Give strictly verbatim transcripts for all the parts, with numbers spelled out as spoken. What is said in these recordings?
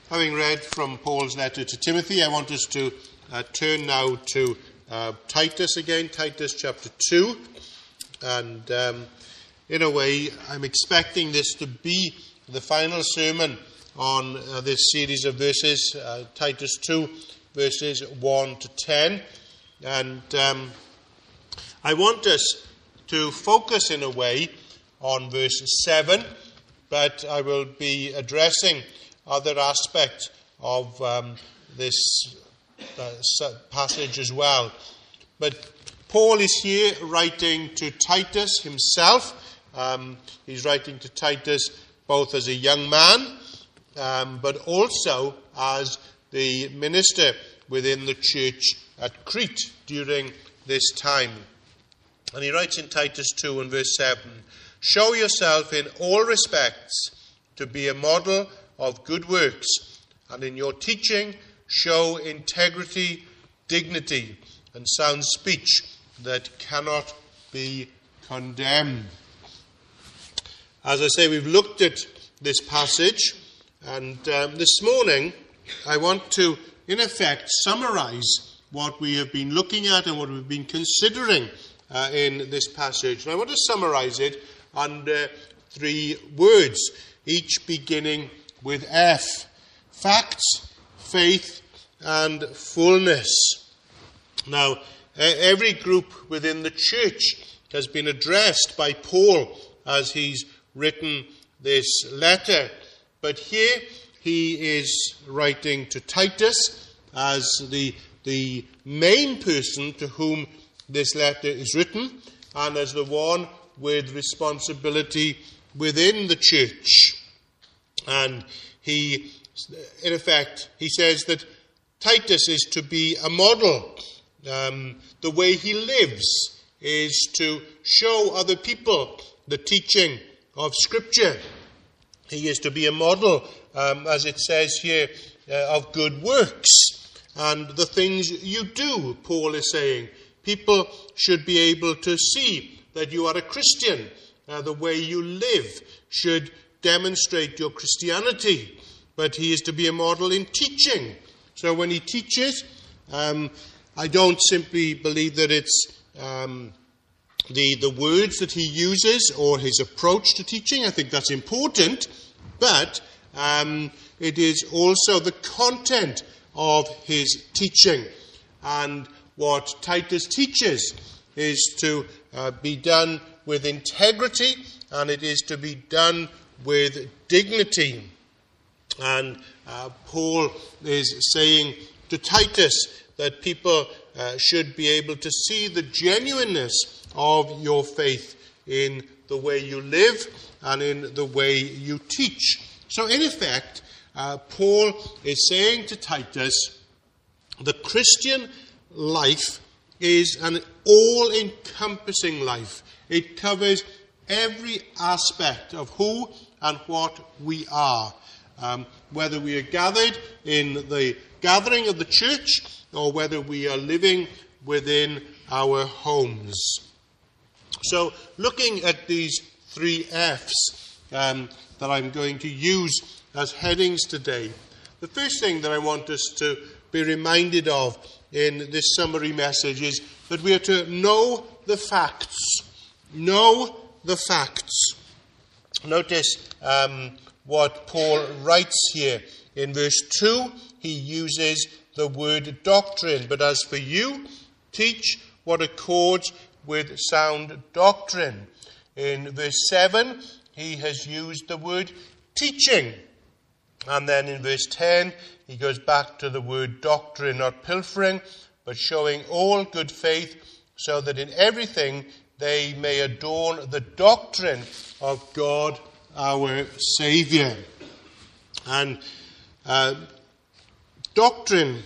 having read from Paul's letter to Timothy, I want us to uh, turn now to uh, Titus again, Titus chapter two. And um, in a way, I'm expecting this to be the final sermon on uh, this series of verses, uh, Titus two, verses one to ten. And um, I want us to focus in a way on verse seven, but I will be addressing other aspects of um, this uh, passage as well. But Paul is here writing to Titus himself. Um, he's writing to Titus both as a young man, um, but also as the minister within the church at Crete during this time. And he writes in Titus two and verse seven, "Show yourself in all respects to be a model of good works, and in your teaching show integrity, dignity, and sound speech that cannot be condemned." As I say, we've looked at this passage, and um, this morning I want to, in effect, summarize what we have been looking at and what we've been considering uh, in this passage. And I want to summarize it under three words, each beginning with F: facts, faith, and fullness. Now, every group within the church has been addressed by Paul as he's written this letter. But here he is writing to Titus as the, the main person to whom this letter is written, and as the one with responsibility within the church. And he, in effect, he says that Titus is to be a model. Um, the way he lives is to show other people the teaching of Scripture. He is to be a model, um, as it says here, uh, of good works. And the things you do, Paul is saying, people should be able to see that you are a Christian. Uh, the way you live should demonstrate your Christianity. But he is to be a model in teaching. So when he teaches, um, I don't simply believe that it's um, the, the words that he uses or his approach to teaching. I think that's important. But um, it is also the content of his teaching. And what Titus teaches is to uh, be done with integrity, and it is to be done with dignity. And uh, Paul is saying to Titus that people uh, should be able to see the genuineness of your faith in the way you live and in the way you teach. So in effect, uh, Paul is saying to Titus, the Christian life is an all-encompassing life. It covers every aspect of who and what we are. Um, whether we are gathered in the gathering of the church or whether we are living within our homes. So, looking at these three F's um, that I'm going to use as headings today, the first thing that I want us to be reminded of in this summary message is that we are to know the facts. Know the facts. Notice um, what Paul writes here. In verse two, he uses the word doctrine. But as for you, teach what accords with sound doctrine. In verse seven, he has used the word teaching. And then in verse ten, he goes back to the word doctrine, not pilfering, but showing all good faith, so that in everything they may adorn the doctrine of God our Saviour. And uh, doctrine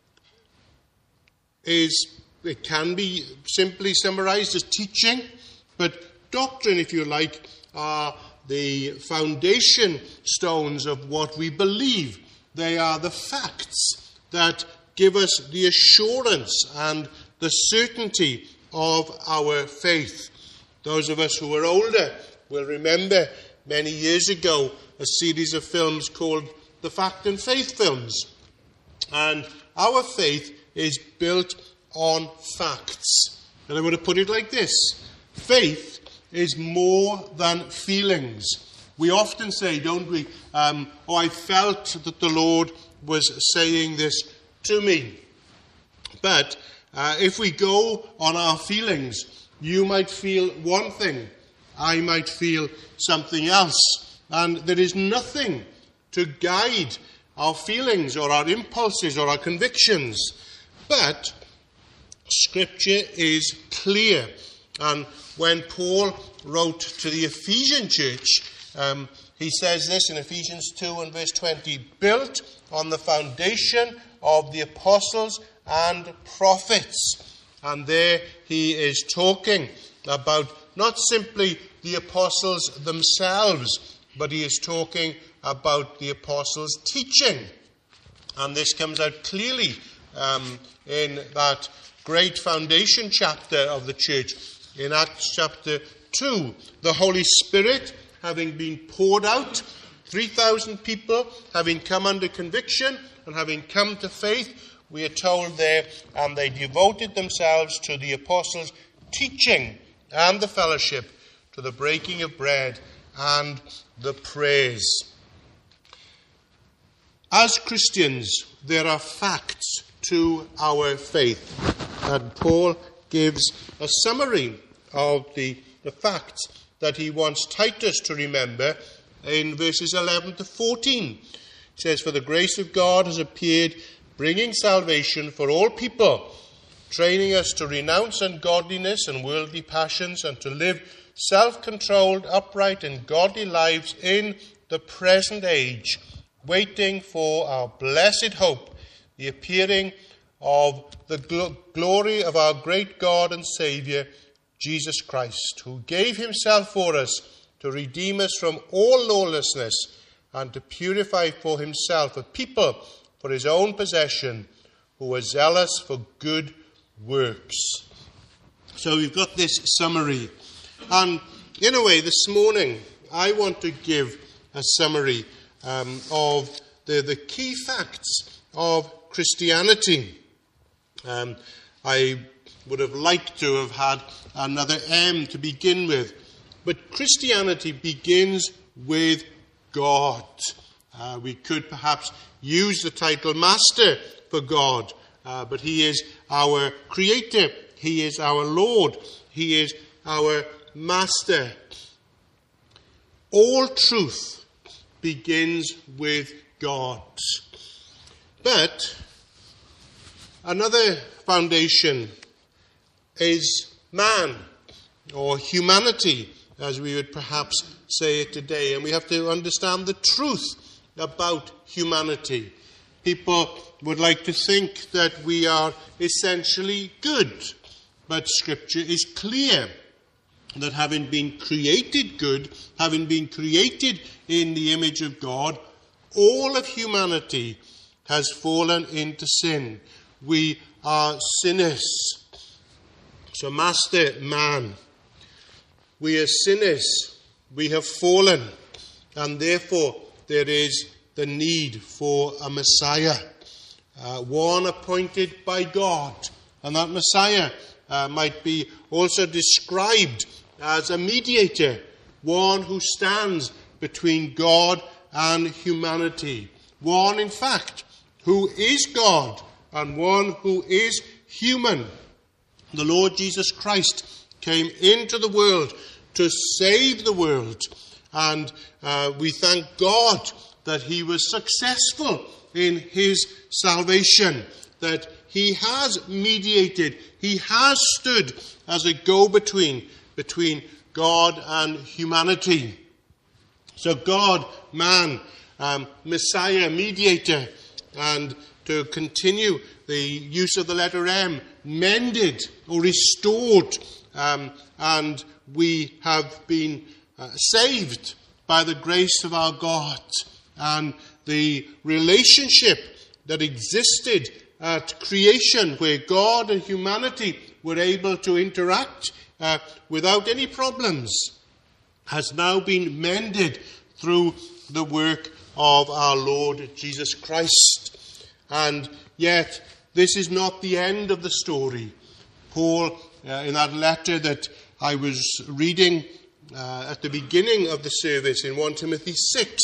is, it can be simply summarized as teaching, but doctrine, if you like, are the foundation stones of what we believe. They are the facts that give us the assurance and the certainty of our faith. Those of us who are older will remember many years ago a series of films called the Fact and Faith films. And our faith is built on facts. And I want to put it like this. Faith is more than feelings. We often say, don't we, um, oh, I felt that the Lord was saying this to me. But uh, if we go on our feelings, you might feel one thing, I might feel something else. And there is nothing to guide our feelings or our impulses or our convictions. But Scripture is clear. And when Paul wrote to the Ephesian church, um, he says this in Ephesians two and verse twenty, built on the foundation of the apostles and prophets. And there he is talking about not simply the apostles themselves, but he is talking about the apostles' teaching. And this comes out clearly um, in that great foundation chapter of the church, in Acts chapter two. The Holy Spirit having been poured out, three thousand people having come under conviction and having come to faith, we are told there, and they devoted themselves to the apostles' teaching and the fellowship, to the breaking of bread and the prayers. As Christians, there are facts to our faith. And Paul gives a summary of the, the facts that he wants Titus to remember in verses eleven to fourteen. It says, for the grace of God has appeared, bringing salvation for all people, training us to renounce ungodliness and worldly passions, and to live self-controlled, upright, and godly lives in the present age, waiting for our blessed hope, the appearing of the gl- glory of our great God and Saviour, Jesus Christ, who gave himself for us to redeem us from all lawlessness and to purify for himself a people for his own possession, who are zealous for good works. So we've got this summary. And in a way, this morning, I want to give a summary um, of the, the key facts of Christianity. Um, I would have liked to have had another M to begin with. But Christianity begins with God. Uh, we could perhaps use the title Master for God, uh, but he is our Creator. He is our Lord. He is our Master. All truth begins with God. But another foundation is man, or humanity, as we would perhaps say it today. And we have to understand the truth about humanity. People would like to think that we are essentially good, but Scripture is clear that having been created good, having been created in the image of God, all of humanity has fallen into sin. We are sinners. So, Master, man, we are sinners. We have fallen, and therefore there is the need for a Messiah, uh, one appointed by God. And that Messiah uh, might be also described as a mediator, one who stands between God and humanity, one, in fact, who is God and one who is human. The Lord Jesus Christ came into the world to save the world, and uh, we thank God that he was successful in his salvation, that he has mediated, he has stood as a go-between between God and humanity. So God, man, um, Messiah, mediator, and to continue the use of the letter M, mended or restored, um, and we have been uh, saved by the grace of our God. And the relationship that existed at creation, where God and humanity were able to interact uh, without any problems, has now been mended through the work of our Lord Jesus Christ. And yet, this is not the end of the story. Paul, uh, in that letter that I was reading uh, at the beginning of the service in First Timothy six,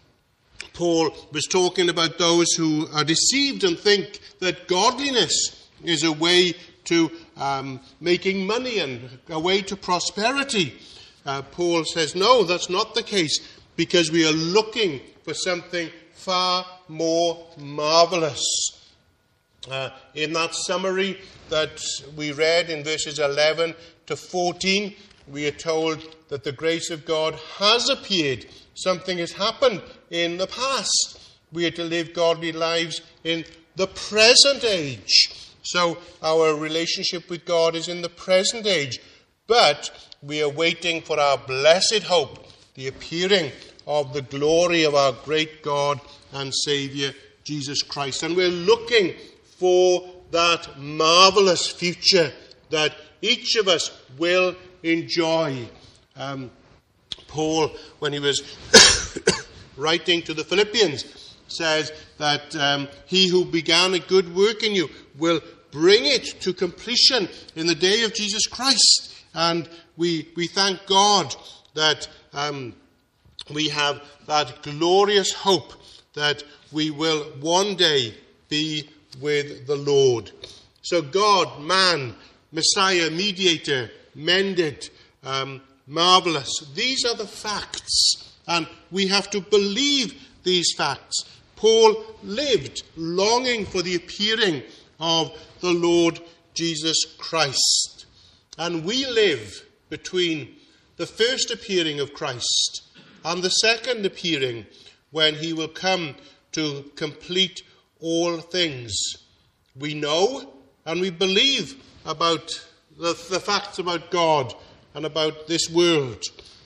Paul was talking about those who are deceived and think that godliness is a way to um, making money and a way to prosperity. Uh, Paul says, no, that's not the case, because we are looking for something far more marvelous. Uh, in that summary that we read in verses eleven to fourteen, we are told that the grace of God has appeared. Something has happened in the past. We are to live godly lives in the present age. So our relationship with God is in the present age. But we are waiting for our blessed hope, the appearing of the glory of our great God and Saviour, Jesus Christ. And we're looking for that marvelous future that each of us will enjoy. Um, Paul, when he was writing to the Philippians, says that um, he who began a good work in you will bring it to completion in the day of Jesus Christ. And we we thank God that um, we have that glorious hope that we will one day be with the Lord. So God, man, Messiah, mediator, mended, um, marvelous. These are the facts, and we have to believe these facts. Paul lived longing for the appearing of the Lord Jesus Christ. And we live between the first appearing of Christ and the second appearing, when he will come to complete all things. We know and we believe about the, the facts about God and about this world,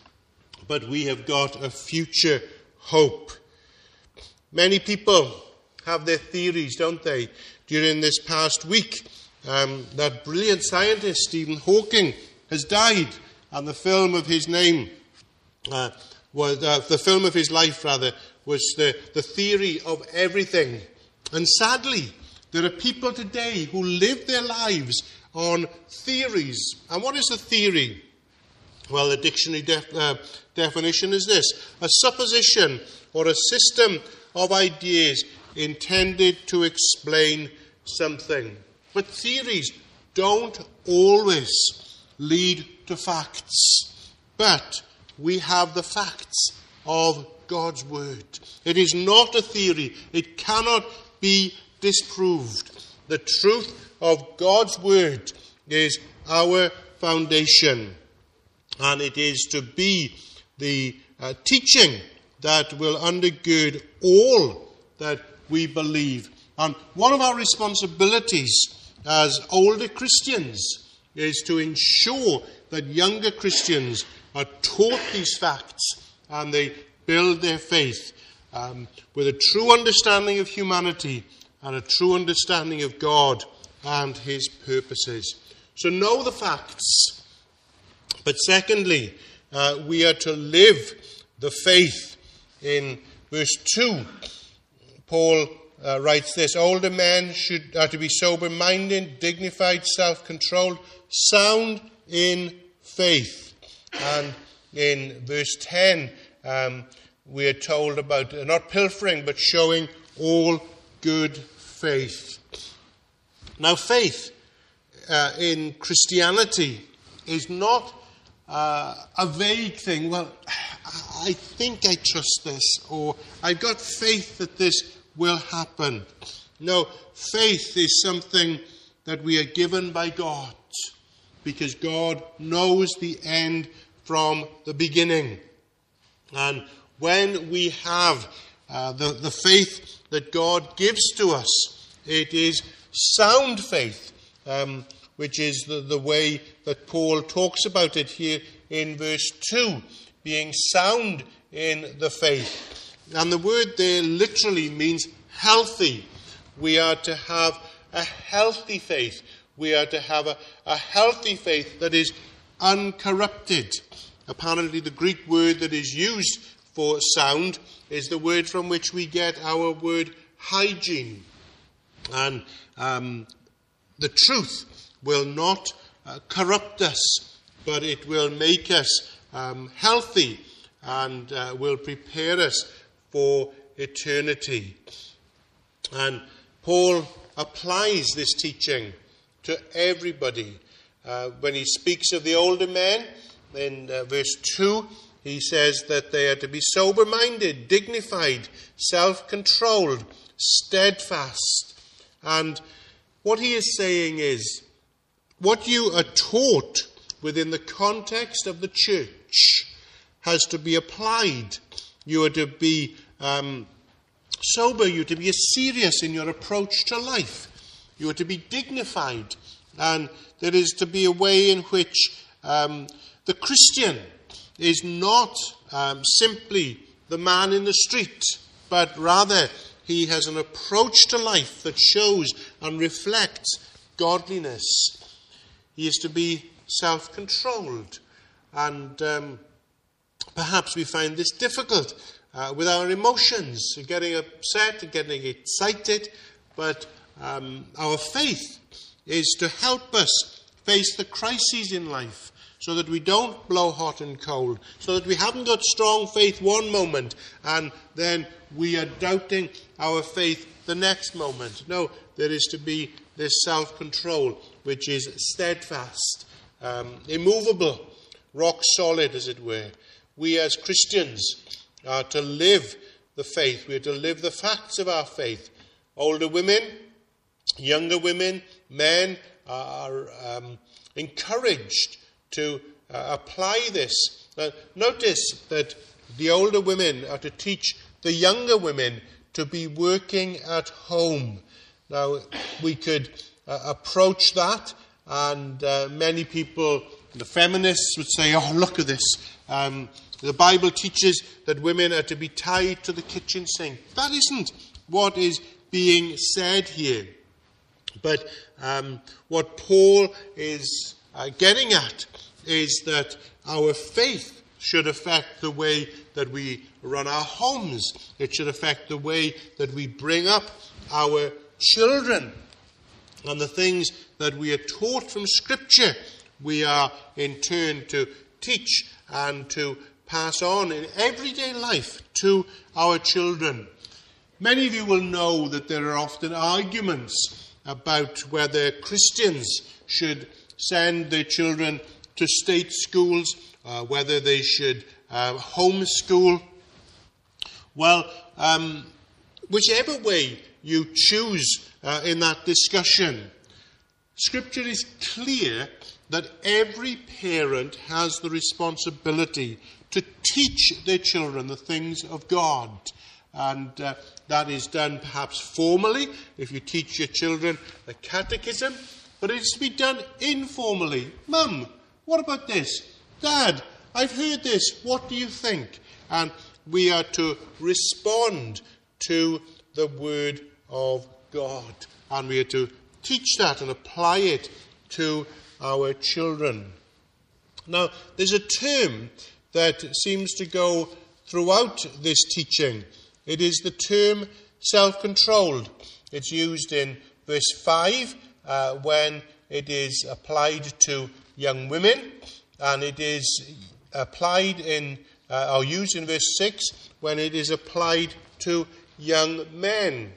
but we have got a future hope. Many people have their theories, don't they? During this past week, um, that brilliant scientist Stephen Hawking has died, and the film of his name uh, was uh, the film of his life, rather, was the, the theory of everything. And sadly, there are people today who live their lives on theories. And what is a theory? Well, the dictionary def- uh, definition is this: a supposition or a system of ideas intended to explain something. But theories don't always lead to facts. But we have the facts of God's word. It is not a theory. It cannot be disproved. The truth of God's word is our foundation. And it is to be the uh, teaching that will undergird all that we believe. And one of our responsibilities as older Christians is to ensure that younger Christians are taught these facts and they build their faith um, with a true understanding of humanity and a true understanding of God and his purposes. So know the facts. But secondly, uh, we are to live the faith. In verse two, Paul uh, writes this: older men should are to be sober-minded, dignified, self-controlled, sound in faith. And in verse ten, um, we are told about uh, not pilfering, but showing all good faith. Now, faith uh, in Christianity is not uh, a vague thing. Well, I think I trust this, or I've got faith that this will happen. No, faith is something that we are given by God, because God knows the end from the beginning. And when we have uh, the, the faith that God gives to us, it is sound faith, um, which is the, the way that Paul talks about it here in verse two, being sound in the faith. And the word there literally means healthy. We are to have a healthy faith. We are to have a, a healthy faith that is uncorrupted. Apparently the Greek word that is used for sound is the word from which we get our word hygiene. And um, the truth will not uh, corrupt us, but it will make us um, healthy and uh, will prepare us for eternity. And Paul applies this teaching to everybody. Uh, when he speaks of the older men, in uh, verse two, he says that they are to be sober-minded, dignified, self-controlled, steadfast. And what he is saying is, what you are taught within the context of the church has to be applied. You are to be um, sober, you are to be serious in your approach to life. You are to be dignified, and there is to be a way in which um, the Christian is not um, simply the man in the street, but rather he has an approach to life that shows and reflects godliness. He is to be self-controlled, and um, perhaps we find this difficult uh, with our emotions, getting upset, getting excited, but um, our faith is to help us face the crises in life so that we don't blow hot and cold, so that we haven't got strong faith one moment and then we are doubting our faith the next moment. No, there is to be this self-control which is steadfast, um, immovable, rock solid, as it were. We as Christians are to live the faith. We are to live the facts of our faith. Older women, younger women, men are um, encouraged to uh, apply this. Now, notice that the older women are to teach the younger women to be working at home. Now, we could uh, approach that, and uh, many people, the feminists, would say, oh, look at this. Um, the Bible teaches that women are to be tied to the kitchen sink. That isn't what is being said here. But um, what Paul is uh, getting at is that our faith should affect the way that we run our homes. It should affect the way that we bring up our children. And the things that we are taught from Scripture, we are in turn to teach and to pass on in everyday life to our children. Many of you will know that there are often arguments about whether Christians should send their children to state schools, uh, whether they should uh, homeschool. Well, um, whichever way you choose uh, in that discussion, Scripture is clear that every parent has the responsibility to teach their children the things of God. And uh, that is done perhaps formally, if you teach your children a catechism, but it is to be done informally. Mum, what about this? Dad, I've heard this. What do you think? And we are to respond to the Word of God. And we are to teach that and apply it to our children. Now, there's a term that seems to go throughout this teaching. It is the term self-controlled. It's used in verse five uh, when it is applied to young women, and it is applied in, uh, or used in verse six when it is applied to young men.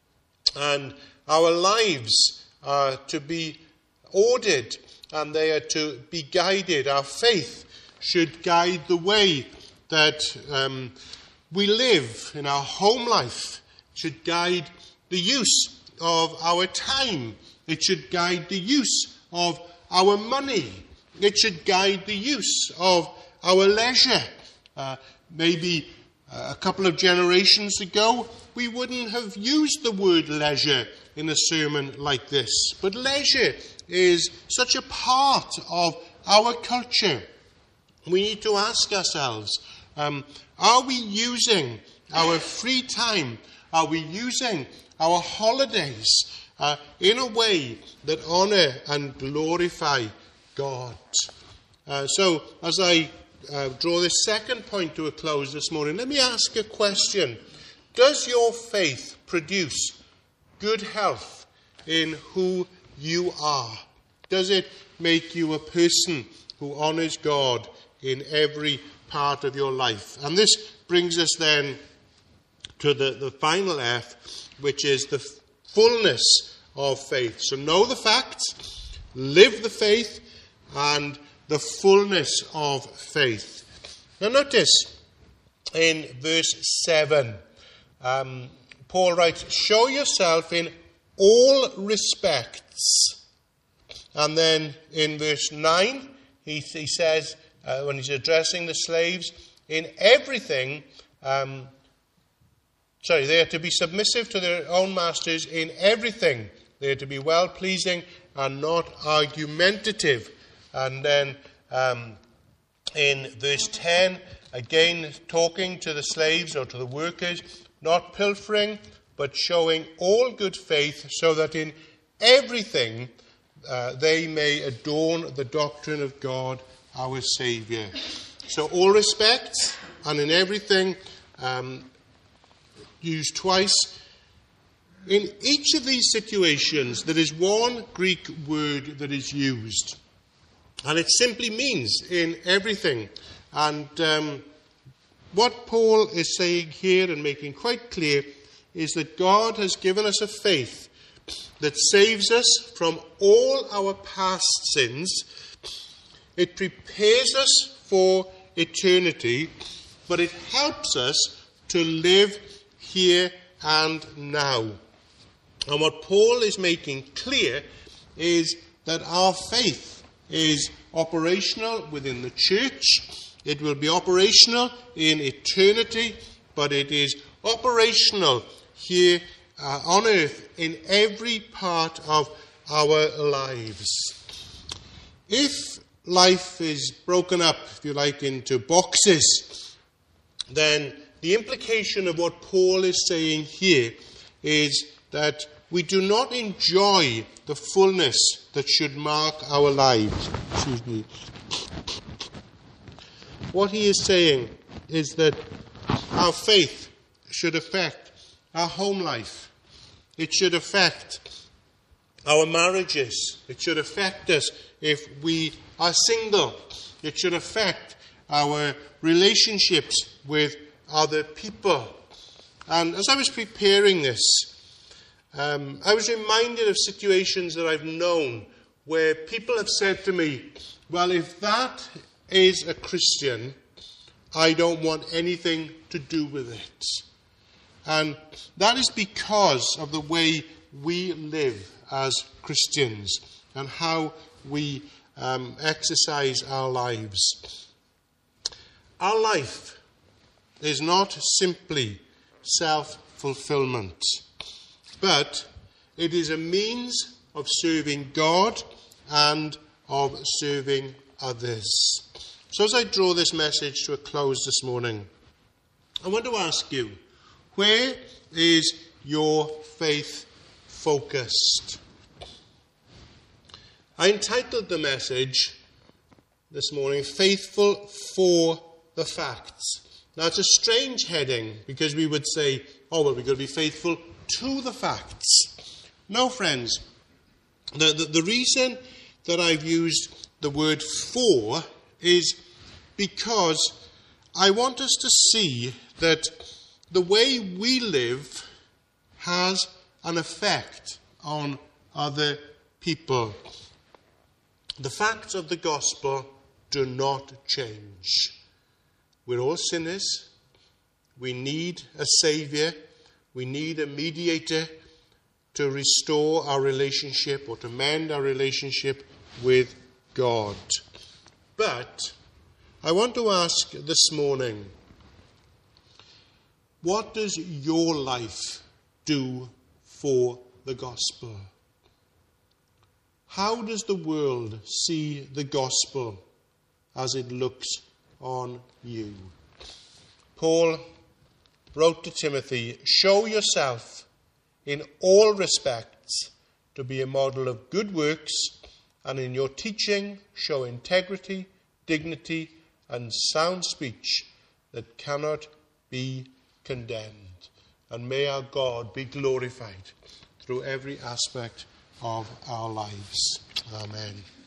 And our lives are to be ordered, and they are to be guided. Our faith should guide the way that um, we live in our home life. It should guide the use of our time. It should guide the use of our money. It should guide the use of our leisure. Uh, maybe uh, a couple of generations ago, we wouldn't have used the word leisure in a sermon like this. But leisure is such a part of our culture. We need to ask ourselves, um, are we using our free time? Are we using our holidays uh, in a way that honour and glorify God? Uh, so, as I uh, draw this second point to a close this morning, let me ask a question. Does your faith produce good health in who you are? Does it make you a person who honours God in every part of your life? And this brings us then to the, the final F, which is the fullness of faith. So know the facts, live the faith, and the fullness of faith. Now notice in verse seven, um, Paul writes, show yourself in all respects. And then in verse nine, he, he says, uh, when he's addressing the slaves, in everything, um, sorry, they are to be submissive to their own masters in everything. They are to be well-pleasing and not argumentative. And then um, in verse ten, again talking to the slaves or to the workers, not pilfering, but showing all good faith, so that in everything uh, they may adorn the doctrine of God, our Saviour. So all respect, and in everything, um, used twice. In each of these situations, there is one Greek word that is used. And it simply means in everything. And um, what Paul is saying here and making quite clear is that God has given us a faith that saves us from all our past sins. It prepares us for eternity, but it helps us to live here and now. And what Paul is making clear is that our faith is operational within the church. It will be operational in eternity, but it is operational here uh, on earth in every part of our lives. If life is broken up, if you like, into boxes, then the implication of what Paul is saying here is that we do not enjoy the fullness that should mark our lives. Excuse me. What he is saying is that our faith should affect our home life. It should affect our marriages. It should affect us if we are single. It should affect our relationships with other people. And as I was preparing this, um, I was reminded of situations that I've known where people have said to me, well, if that is a Christian, I don't want anything to do with it. And that is because of the way we live as Christians and how we um, exercise our lives. Our life is not simply self-fulfillment, but it is a means of serving God and of serving others. So as I draw this message to a close this morning, I want to ask you, where is your faith focused? I entitled the message this morning, Faithful for the Facts. Now, it's a strange heading because we would say, oh, well, we've got to be faithful to the facts. No, friends. The, the, the reason that I've used the word for is because I want us to see that the way we live has an effect on other people. The facts of the gospel do not change. We're all sinners. We need a saviour. We need a mediator to restore our relationship or to mend our relationship with God. But I want to ask this morning, what does your life do for the gospel? How does the world see the gospel as it looks on you? Paul wrote to Timothy, show yourself in all respects to be a model of good works, and in your teaching show integrity, dignity, and sound speech that cannot be condemned. And may our God be glorified through every aspect of our lives. Amen.